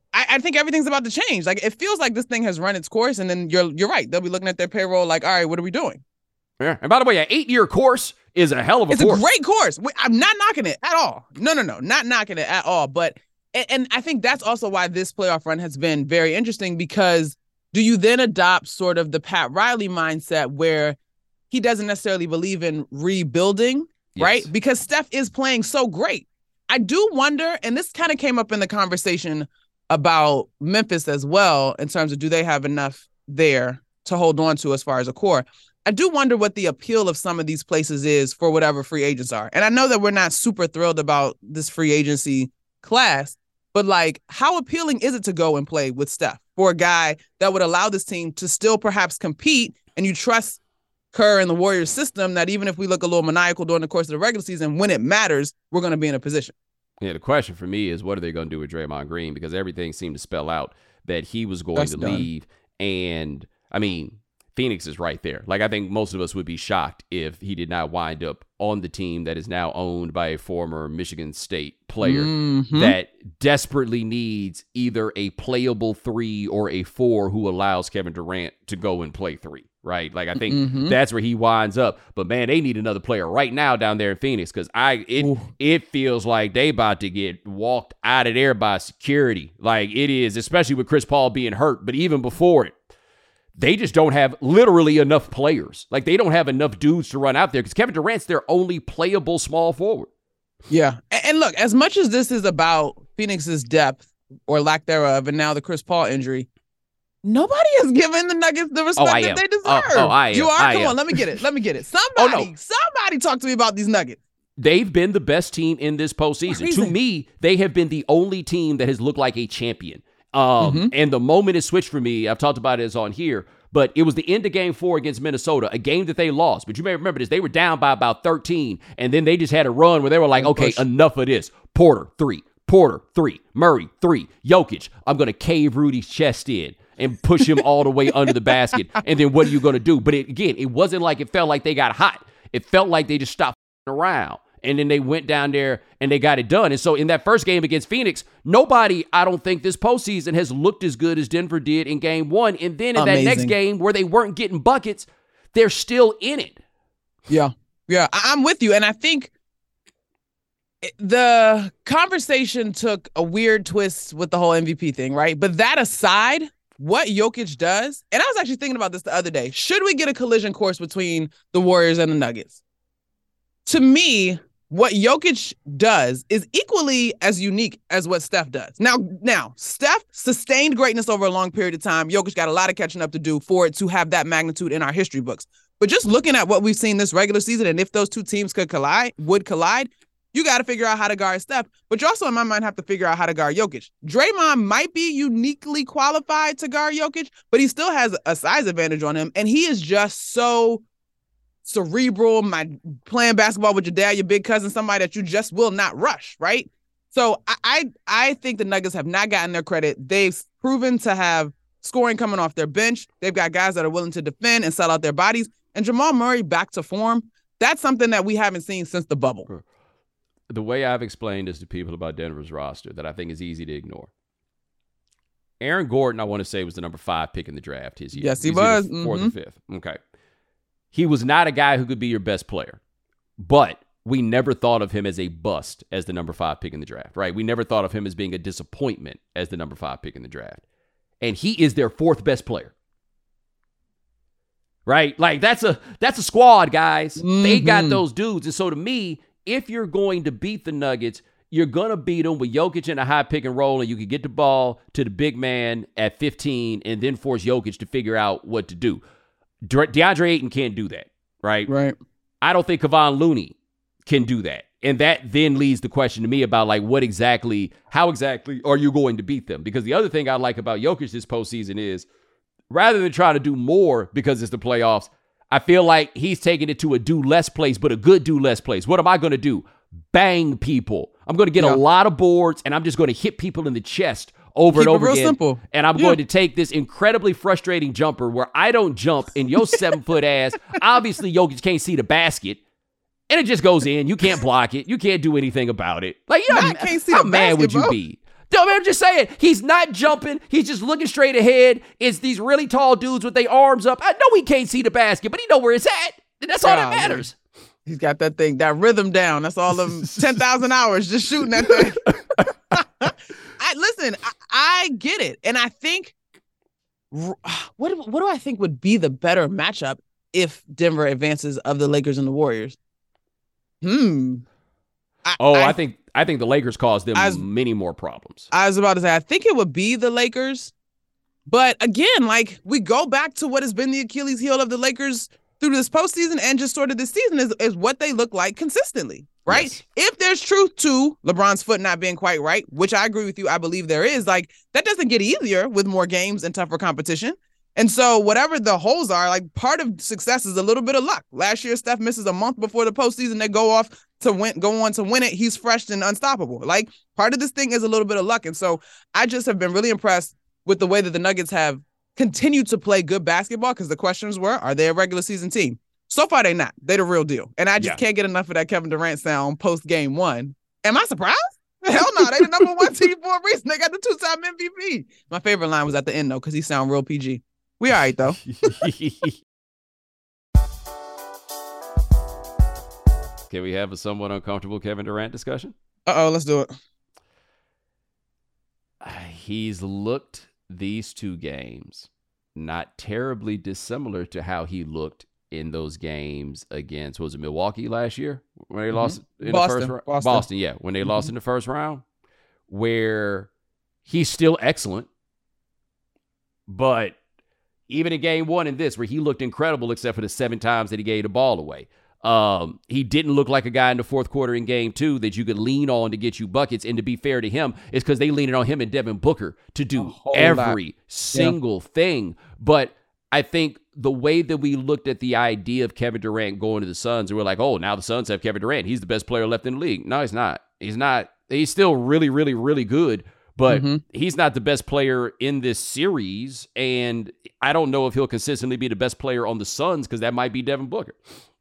I, I think everything's about to change. Like, it feels like this thing has run its course, and then you're you're right. They'll be looking at their payroll like, all right, what are we doing? Yeah. And by the way, an eight-year course is a hell of a it's course. It's a great course. I'm not knocking it at all. No, no, no, not knocking it at all. But and, and I think that's also why this playoff run has been very interesting, because do you then adopt sort of the Pat Riley mindset where he doesn't necessarily believe in rebuilding, yes. right? Because Steph is playing so great. I do wonder, and this kind of came up in the conversation about Memphis as well, in terms of do they have enough there to hold on to as far as a core. I do wonder what the appeal of some of these places is for whatever free agents are. And I know that we're not super thrilled about this free agency class, but like, how appealing is it to go and play with Steph for a guy that would allow this team to still perhaps compete, and you trust Kerr and the Warriors system that even if we look a little maniacal during the course of the regular season, when it matters, we're going to be in a position. Yeah, the question for me is, what are they going to do with Draymond Green? Because everything seemed to spell out that he was going That's to done. leave. And, I mean, Phoenix is right there. Like, I think most of us would be shocked if he did not wind up on the team that is now owned by a former Michigan State player mm-hmm. that desperately needs either a playable three or a four who allows Kevin Durant to go and play three, right? Like, I think mm-hmm. that's where he winds up. But, man, they need another player right now down there in Phoenix, because I it Ooh. it feels like they about to get walked out of there by security. Like, it is, especially with Chris Paul being hurt. But even before it, they just don't have literally enough players. Like, they don't have enough dudes to run out there, because Kevin Durant's their only playable small forward. Yeah. And, and look, as much as this is about Phoenix's depth or lack thereof, and now the Chris Paul injury, nobody has given the Nuggets the respect oh, that am. they deserve. Oh, oh, I am. You are? I Come am. on, let me get it. Let me get it. Somebody, oh, no. somebody talk to me about these Nuggets. They've been the best team in this postseason. Crazy. To me, they have been the only team that has looked like a champion. Um, mm-hmm. And the moment it switched for me, I've talked about it as on here, but it was the end of game four against Minnesota, a game that they lost. But you may remember this. They were down by about thirteen, and then they just had a run where they were like, okay, push. enough of this. Porter, three. Porter, three. Murray, three. Jokic, I'm going to cave Rudy's chest in and push him all the way under the basket. And then what are you going to do? But it, again, it wasn't like it felt like they got hot. It felt like they just stopped around. And then they went down there and they got it done. And so in that first game against Phoenix, nobody, I don't think this postseason has looked as good as Denver did in game one. And then in Amazing. that next game where they weren't getting buckets, they're still in it. Yeah. Yeah. I- I'm with you. And I think the conversation took a weird twist with the whole M V P thing, right? But that aside, what Jokic does, and I was actually thinking about this the other day, should we get a collision course between the Warriors and the Nuggets? To me, what Jokic does is equally as unique as what Steph does. Now, now, Steph sustained greatness over a long period of time. Jokic got a lot of catching up to do for it to have that magnitude in our history books. But just looking at what we've seen this regular season, and if those two teams could collide, would collide, you got to figure out how to guard Steph. But you also, in my mind, have to figure out how to guard Jokic. Draymond might be uniquely qualified to guard Jokic, but he still has a size advantage on him. And he is just so cerebral, my playing basketball with your dad, your big cousin, somebody that you just will not rush, right? So I, I I think the Nuggets have not gotten their credit. They've proven to have scoring coming off their bench. They've got guys that are willing to defend and sell out their bodies. And Jamal Murray back to form. That's something that we haven't seen since the bubble. The way I've explained this to people about Denver's roster that I think is easy to ignore. Aaron Gordon, I want to say, was the number five pick in the draft his year. Yes, he He's was. Fourth mm-hmm. or fifth. Okay. He was not a guy who could be your best player, but we never thought of him as a bust as the number five pick in the draft, right? We never thought of him as being a disappointment as the number five pick in the draft. And he is their fourth best player. Right? Like, that's a that's a squad, guys. Mm-hmm. They got those dudes. And so to me, if you're going to beat the Nuggets, you're going to beat them with Jokic in a high pick and roll, and you can get the ball to the big man at fifteen and then force Jokic to figure out what to do. De- DeAndre Ayton can't do that, right? Right. I don't think Kevon Looney can do that. And that then leads the question to me about, like, what exactly, how exactly are you going to beat them? Because the other thing I like about Jokic this postseason is, rather than trying to do more because it's the playoffs, I feel like he's taking it to a do less place, but a good do less place. What am I going to do? Bang people. I'm going to get yeah. a lot of boards, and I'm just going to hit people in the chest over Keep and over it real again. Simple. And I'm yeah. going to take this incredibly frustrating jumper where I don't jump, and your seven-foot ass, obviously Jokic can't see the basket, and it just goes in. You can't block it. You can't do anything about it. Like, yeah, can't see how the mad basket, would you bro. be? No, I'm just saying, he's not jumping. He's just looking straight ahead. It's these really tall dudes with their arms up. I know he can't see the basket, but he know where it's at. And that's all that matters. Man. He's got that thing, that rhythm down. That's all them ten thousand hours just shooting that thing. I Listen, I, I get it. And I think, what, what do I think would be the better matchup if Denver advances of the Lakers and the Warriors? Hmm. I, oh, I, I think I think the Lakers caused them was, many more problems. I was about to say, I think it would be the Lakers. But again, like, we go back to what has been the Achilles heel of the Lakers through this postseason and just sort of this season is, is what they look like consistently, right? Yes. If there's truth to LeBron's foot not being quite right, which I agree with you, I believe there is, like, that doesn't get easier with more games and tougher competition. And so whatever the holes are, like, part of success is a little bit of luck. Last year, Steph misses a month before the postseason. They go off to win, go on to win it. He's fresh and unstoppable. Like, part of this thing is a little bit of luck. And so I just have been really impressed with the way that the Nuggets have continued to play good basketball, because the questions were, are they a regular season team? So far, they're not. They're the real deal. And I just yeah. can't get enough of that Kevin Durant sound post game one. Am I surprised? Hell no. They the number one team for a reason. They got the two-time M V P. My favorite line was at the end, though, because he sound real P G. We all right, though. Can we have a somewhat uncomfortable Kevin Durant discussion? Uh-oh, let's do it. He's looked these two games not terribly dissimilar to how he looked in those games against, was it Milwaukee last year when they mm-hmm. lost in Boston, the first round? Boston. Boston, yeah, when they mm-hmm. lost in the first round, where he's still excellent, but even in game one in this, where he looked incredible except for the seven times that he gave the ball away. Um, he didn't look like a guy in the fourth quarter in game two that you could lean on to get you buckets. And to be fair to him, it's because they leaned on him and Devin Booker to do every lot. single yeah. thing. But I think the way that we looked at the idea of Kevin Durant going to the Suns, and we're like, oh, now the Suns have Kevin Durant. He's the best player left in the league. No, he's not. He's not. He's still really, really, really good. But mm-hmm. he's not the best player in this series, and I don't know if he'll consistently be the best player on the Suns, because that might be Devin Booker.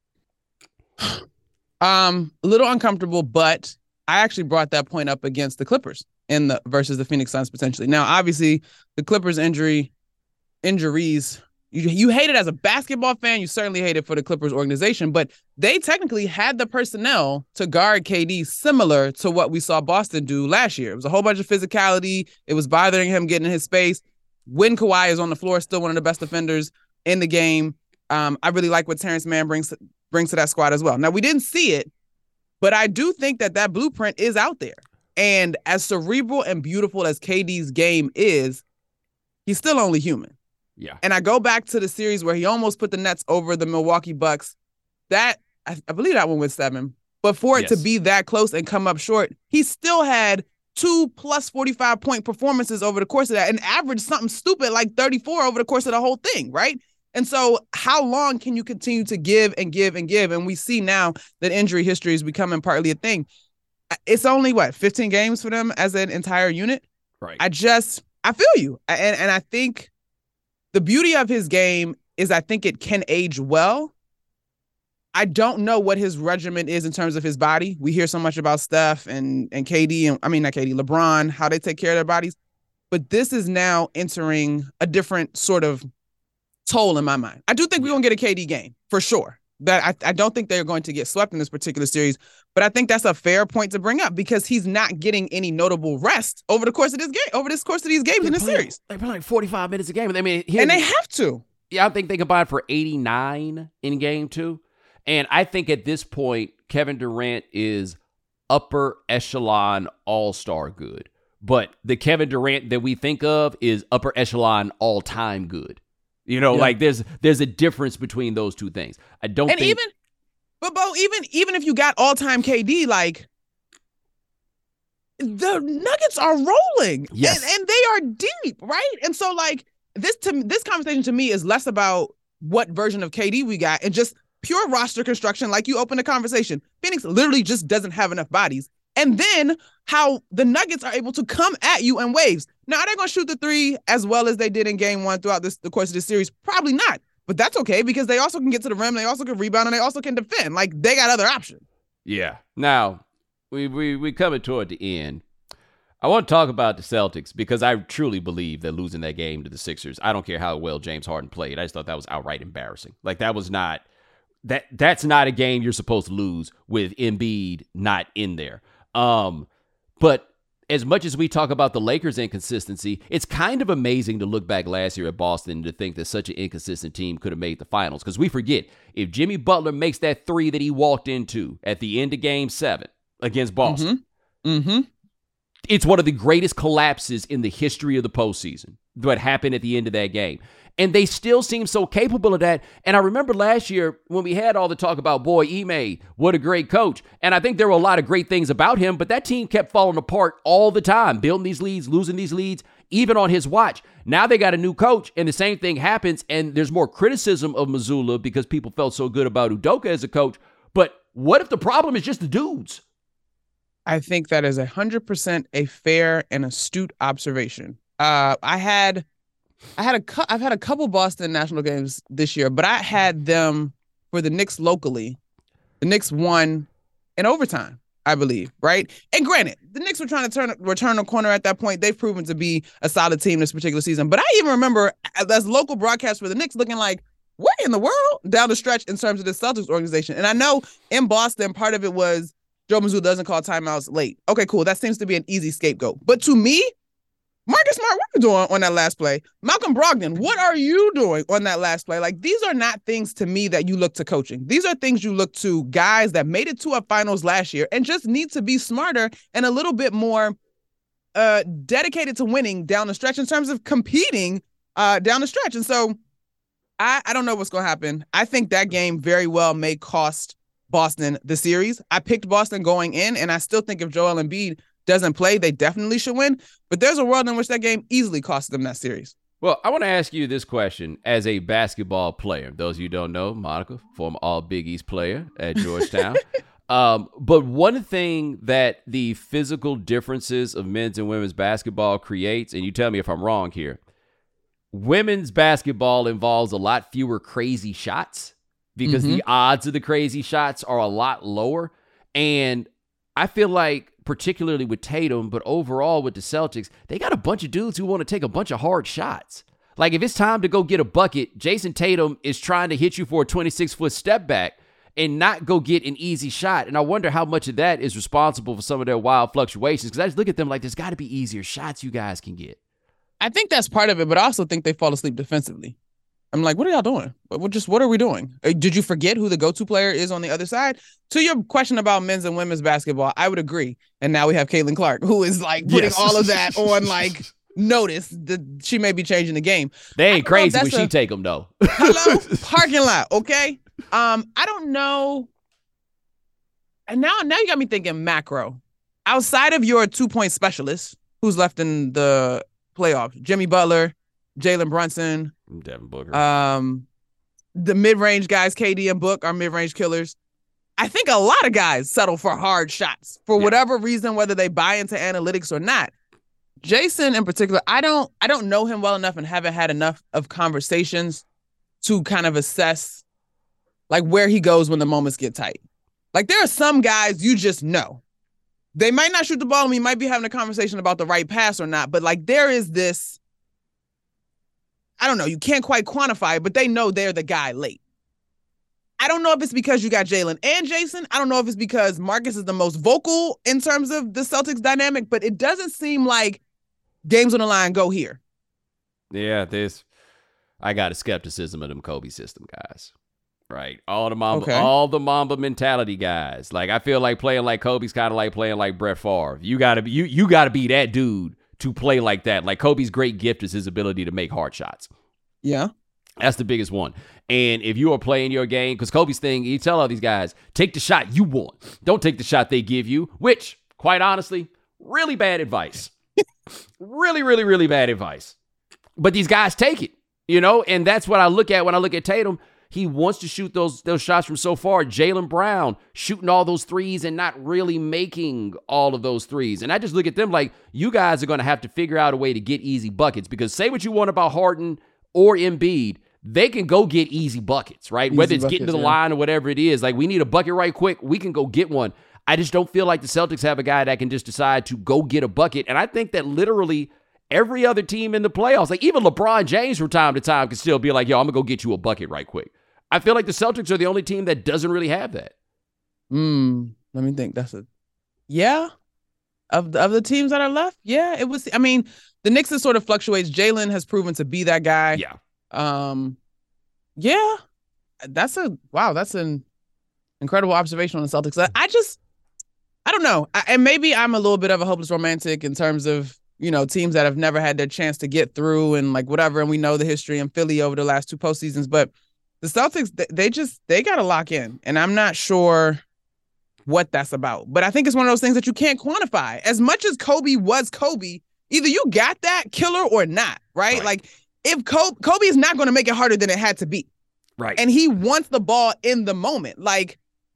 Um, a little uncomfortable, but I actually brought that point up against the Clippers in the versus the Phoenix Suns potentially. Now, obviously, the Clippers injury injuries. You, you hate it as a basketball fan. You certainly hate it for the Clippers organization, but they technically had the personnel to guard K D similar to what we saw Boston do last year. It was a whole bunch of physicality. It was bothering him getting in his space. When Kawhi is on the floor, still one of the best defenders in the game. Um, I really like what Terrence Mann brings, brings to that squad as well. Now, we didn't see it, but I do think that that blueprint is out there. And as cerebral and beautiful as K D's game is, he's still only human. Yeah. And I go back to the series where he almost put the Nets over the Milwaukee Bucks. That, I, I believe that one was seven. But for it yes. to be that close and come up short, he still had two plus forty-five point performances over the course of that and averaged something stupid like thirty-four over the course of the whole thing, right? And so how long can you continue to give and give and give? And we see now that injury history is becoming partly a thing. It's only, what, fifteen games for them as an entire unit? Right. I just, I feel you. And, and I think the beauty of his game is I think it can age well. I don't know what his regimen is in terms of his body. We hear so much about Steph and, and K D, and I mean, not K D, LeBron, how they take care of their bodies. But this is now entering a different sort of toll in my mind. I do think we're going to get a K D game, for sure. That I, I don't think they're going to get swept in this particular series, but I think that's a fair point to bring up because he's not getting any notable rest over the course of this game, over this course of these games they're in this playing, series. They play like forty-five minutes a game. I mean, he, and they have to. Yeah, I think they combined for eighty-nine in game two. And I think at this point, Kevin Durant is upper echelon all-star good. But the Kevin Durant that we think of is upper echelon all-time good. You know, yeah. like there's there's a difference between those two things. I don't and think... even, but Bo, even even if you got all-time K D, like the Nuggets are rolling, yes, and, and they are deep, right? And so, like this to this conversation to me is less about what version of K D we got and just pure roster construction. Like you open the conversation, Phoenix literally just doesn't have enough bodies, and then how the Nuggets are able to come at you in waves. Now, are they going to shoot the three as well as they did in game one throughout this, the course of this series? Probably not. But that's okay because they also can get to the rim, they also can rebound, and they also can defend. Like, they got other options. Yeah. Now, we we we coming toward the end. I want to talk about the Celtics because I truly believe that losing that game to the Sixers, I don't care how well James Harden played. I just thought that was outright embarrassing. Like that was not that that's not a game you're supposed to lose with Embiid not in there. Um, but as much as we talk about the Lakers' inconsistency, it's kind of amazing to look back last year at Boston and to think that such an inconsistent team could have made the finals. Because we forget, if Jimmy Butler makes that three that he walked into at the end of game seven against Boston, mm-hmm. Mm-hmm. it's one of the greatest collapses in the history of the postseason, what happened at the end of that game. And they still seem so capable of that. And I remember last year when we had all the talk about, boy, Ime, what a great coach. And I think there were a lot of great things about him, but that team kept falling apart all the time, building these leads, losing these leads, even on his watch. Now they got a new coach, and the same thing happens, and there's more criticism of Mazzulla because people felt so good about Udoka as a coach. But what if the problem is just the dudes? I think that is one hundred percent a fair and astute observation. Uh, I had... I had a cu- I've had a couple Boston National games this year, but I had them for the Knicks locally. The Knicks won in overtime, I believe, right? And granted, the Knicks were trying to turn were turn a corner at that point. They've proven to be a solid team this particular season. But I even remember as local broadcast for the Knicks looking like, what in the world down the stretch in terms of the Celtics organization? And I know in Boston, part of it was Joe Mazzulla doesn't call timeouts late. Okay, cool. That seems to be an easy scapegoat. But to me, Marcus Smart, what are you doing on that last play? Malcolm Brogdon, what are you doing on that last play? Like, these are not things to me that you look to coaching. These are things you look to guys that made it to a finals last year and just need to be smarter and a little bit more uh, dedicated to winning down the stretch in terms of competing uh, down the stretch. And so I, I don't know what's going to happen. I think that game very well may cost Boston the series. I picked Boston going in, and I still think if Joel Embiid doesn't play, they definitely should win. But there's a world in which that game easily cost them that series. Well, I want to ask you this question as a basketball player. Those of you who don't know, Monica, former All Big East player at Georgetown. um, but one thing that the physical differences of men's and women's basketball creates, and you tell me if I'm wrong here, women's basketball involves a lot fewer crazy shots because mm-hmm. the odds of the crazy shots are a lot lower. And I feel like, particularly with Tatum, but overall with the Celtics, they got a bunch of dudes who want to take a bunch of hard shots. Like, if it's time to go get a bucket, Jason Tatum is trying to hit you for a twenty-six foot step back and not go get an easy shot. And I wonder how much of that is responsible for some of their wild fluctuations, because I just look at them like there's got to be easier shots you guys can get. I think that's part of it, but I also think they fall asleep defensively. I'm like, what are y'all doing? What just what are we doing? Did you forget who the go-to player is on the other side? To your question about men's and women's basketball, I would agree. And now we have Caitlin Clark, who is like putting yes. all of that on like notice that she may be changing the game. They ain't crazy when a, she take them though. Hello, parking lot, okay? Um, I don't know. And now, now you got me thinking macro. Outside of your two-point specialist, who's left in the playoffs, Jimmy Butler, Jalen Brunson, Devin Booker. Um, the mid-range guys, K D and Book, are mid-range killers. I think a lot of guys settle for hard shots for yeah. whatever reason, whether they buy into analytics or not. Jason, in particular, I don't, I don't know him well enough and haven't had enough of conversations to kind of assess like where he goes when the moments get tight. Like, there are some guys you just know. They might not shoot the ball and we might be having a conversation about the right pass or not, but like there is this, I don't know, you can't quite quantify it, but they know they're the guy late. I don't know if it's because you got Jalen and Jason. I don't know if it's because Marcus is the most vocal in terms of the Celtics dynamic, but it doesn't seem like games on the line go here. Yeah, there's, I got a skepticism of them Kobe system guys. Right. All the Mamba, okay. all the Mamba mentality guys. Like, I feel like playing like Kobe's kind of like playing like Brett Favre. You gotta be, you, you gotta be that dude to play like that. Like, Kobe's great gift is his ability to make hard shots. Yeah. That's the biggest one. And if you are playing your game, because Kobe's thing, he tell all these guys, take the shot you want. Don't take the shot they give you, which, quite honestly, really bad advice. really, really, really bad advice. But these guys take it, you know? And that's what I look at when I look at Tatum. He wants to shoot those those shots from so far. Jaylen Brown shooting all those threes and not really making all of those threes. And I just look at them like, you guys are going to have to figure out a way to get easy buckets, because say what you want about Harden or Embiid, they can go get easy buckets, right? Easy Whether it's buckets, getting to the yeah. line or whatever it is. Like, we need a bucket right quick, we can go get one. I just don't feel like the Celtics have a guy that can just decide to go get a bucket. And I think that literally every other team in the playoffs, like even LeBron James from time to time, can still be like, yo, I'm going to go get you a bucket right quick. I feel like the Celtics are the only team that doesn't really have that. Hmm. Let me think. That's a, yeah. Of the, of the teams that are left, yeah, it was, I mean, the Knicks is sort of fluctuates. Jalen has proven to be that guy. Yeah. Um, yeah. That's a, wow, that's an incredible observation on the Celtics. I, I just, I don't know. I, and maybe I'm a little bit of a hopeless romantic in terms of, you know, teams that have never had their chance to get through and like whatever. And we know the history in Philly over the last two postseasons, but the Celtics, they just, they got to lock in. And I'm not sure what that's about. But I think it's one of those things that you can't quantify. As much as Kobe was Kobe, either you got that killer or not, right? right. Like if Kobe, Kobe is not going to make it harder than it had to be. Right. And he wants the ball in the moment. Like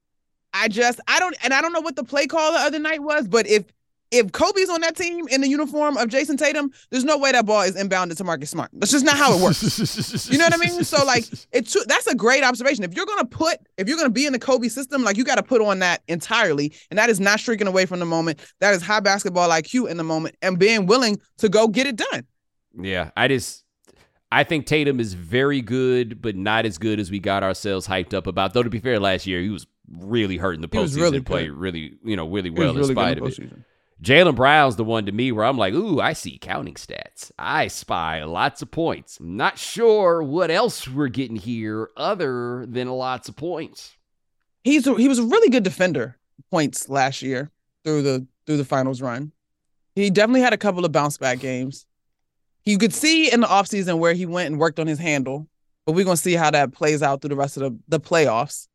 I just, I don't, and I don't know what the play call the other night was, but if if Kobe's on that team in the uniform of Jason Tatum, there's no way that ball is inbounded to Marcus Smart. That's just not how it works. You know what I mean? So like, it's that's a great observation. If you're gonna put, if you're gonna be in the Kobe system, like you got to put on that entirely, and that is not streaking away from the moment. That is high basketball I Q in the moment, and being willing to go get it done. Yeah, I just, I think Tatum is very good, but not as good as we got ourselves hyped up about. Though to be fair, last year he was really hurting the postseason. Really played really, you know, really well in spite of it. Jaylen Brown's the one to me where I'm like, ooh, I see counting stats. I spy lots of points. I'm not sure what else we're getting here other than lots of points. He's a, he was a really good defender points last year through the through the finals run. He definitely had a couple of bounce back games. You could see in the offseason where he went and worked on his handle, but we're going to see how that plays out through the rest of the, the playoffs.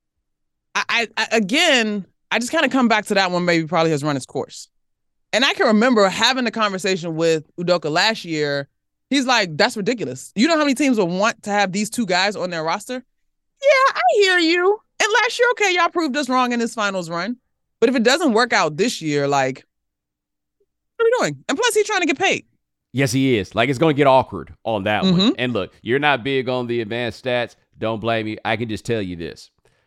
I, I, I again, I just kind of come back to that one maybe probably has run its course. And I can remember having a conversation with Udoka last year. He's like, that's ridiculous. You know how many teams would want to have these two guys on their roster? Yeah, I hear you. And last year, okay, y'all proved us wrong in this finals run. But if it doesn't work out this year, like, what are we doing? And plus, he's trying to get paid. Yes, he is. Like, it's going to get awkward on that mm-hmm. one. And look, you're not big on the advanced stats. Don't blame me. I can just tell you this.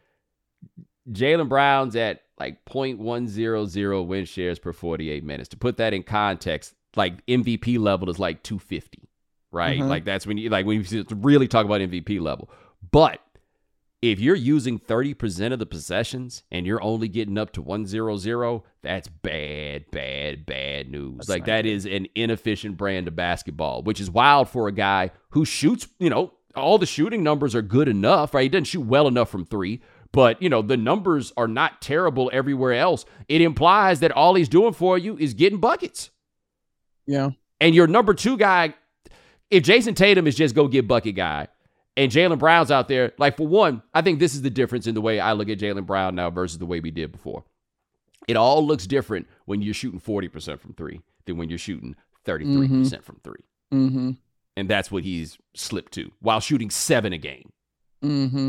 Jaylen Brown's at like zero point one zero zero win shares per forty-eight minutes. To put that in context, like M V P level is like two fifty, right? Mm-hmm. Like that's when you like when you really talk about M V P level. But if you're using thirty percent of the possessions and you're only getting up to one hundred, that's bad, bad, bad news. That's like that good. Is an inefficient brand of basketball, which is wild for a guy who shoots, you know, all the shooting numbers are good enough, right? He doesn't shoot well enough from three. But, you know, the numbers are not terrible everywhere else. It implies that all he's doing for you is getting buckets. Yeah. And your number two guy, if Jason Tatum is just go get bucket guy, and Jaylen Brown's out there, like for one, I think this is the difference in the way I look at Jaylen Brown now versus the way we did before. It all looks different when you're shooting forty percent from three than when you're shooting thirty-three percent mm-hmm. from three. Mm-hmm. And that's what he's slipped to while shooting seven a game. Mm-hmm.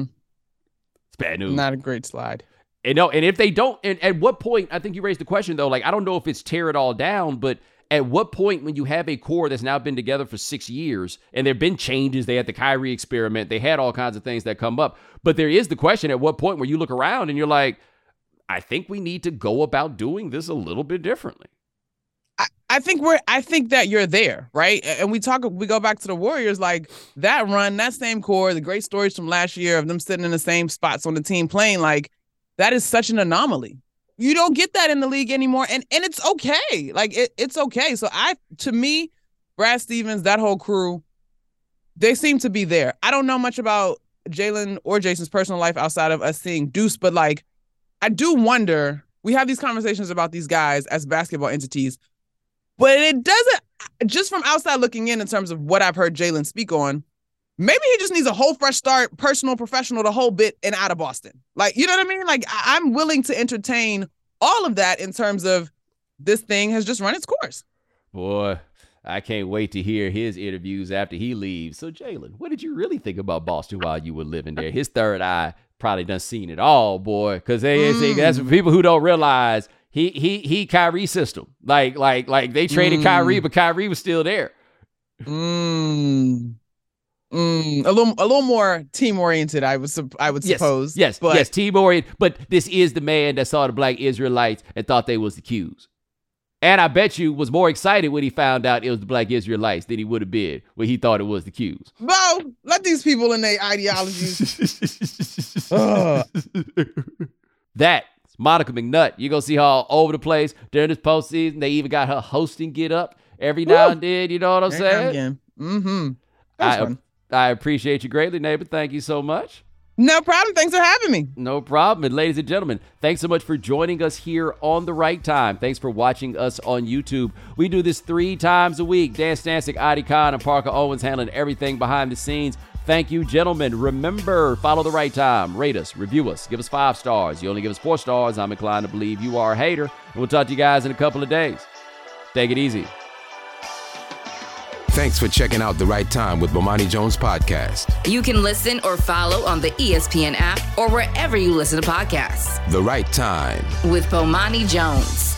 Bad news. Not a great slide. And no, and if they don't, and at what point, I think you raised the question though, like, I don't know if it's tear it all down, but at what point when you have a core that's now been together for six years and there have been changes, they had the Kyrie experiment, they had all kinds of things that come up. But there is the question at what point where you look around and you're like, I think we need to go about doing this a little bit differently. I, I think we're, I think that you're there, right? And we talk, we go back to the Warriors, like that run, that same core, the great stories from last year of them sitting in the same spots on the team playing, like that is such an anomaly. You don't get that in the league anymore. And, and it's okay. Like it, it's okay. So I, to me, Brad Stevens, that whole crew, they seem to be there. I don't know much about Jaylen or Jason's personal life outside of us seeing Deuce, but like, I do wonder, we have these conversations about these guys as basketball entities, but it doesn't, just from outside looking in in terms of what I've heard Jaylen speak on, maybe he just needs a whole fresh start, personal, professional, the whole bit and out of Boston. Like, you know what I mean? Like, I'm willing to entertain all of that in terms of this thing has just run its course. Boy, I can't wait to hear his interviews after he leaves. So, Jaylen, what did you really think about Boston while you were living there? His third eye probably done seen it all, boy, because they mm. that's for people who don't realize He he he Kyrie system. Like like like they traded mm. Kyrie, but Kyrie was still there. Mm. Mm, a little, a little more team oriented. I would, I would yes, suppose. Yes, but... yes, team oriented. But this is the man that saw the Black Israelites and thought they was the Qs. And I bet you was more excited when he found out it was the Black Israelites than he would have been when he thought it was the Qs. Bo, let these people in their ideologies. That's Monica McNutt. You're going to see her all over the place during this postseason. They even got her hosting Get Up every Woo. now and then. You know what I'm Every saying? Again. Mm-hmm. I, fun. I appreciate you greatly, neighbor. Thank you so much. No problem. Thanks for having me. No problem. And ladies and gentlemen, thanks so much for joining us here on The Right Time. Thanks for watching us on YouTube. We do this three times a week. Dan Stancic, Adi Khan, and Parker Owens handling everything behind the scenes. Thank you, gentlemen. Remember, follow The Right Time. Rate us, review us, give us five stars. You only give us four stars, I'm inclined to believe you are a hater. And we'll talk to you guys in a couple of days. Take it easy. Thanks for checking out The Right Time with Bomani Jones podcast. You can listen or follow on the E S P N app or wherever you listen to podcasts. The Right Time with Bomani Jones.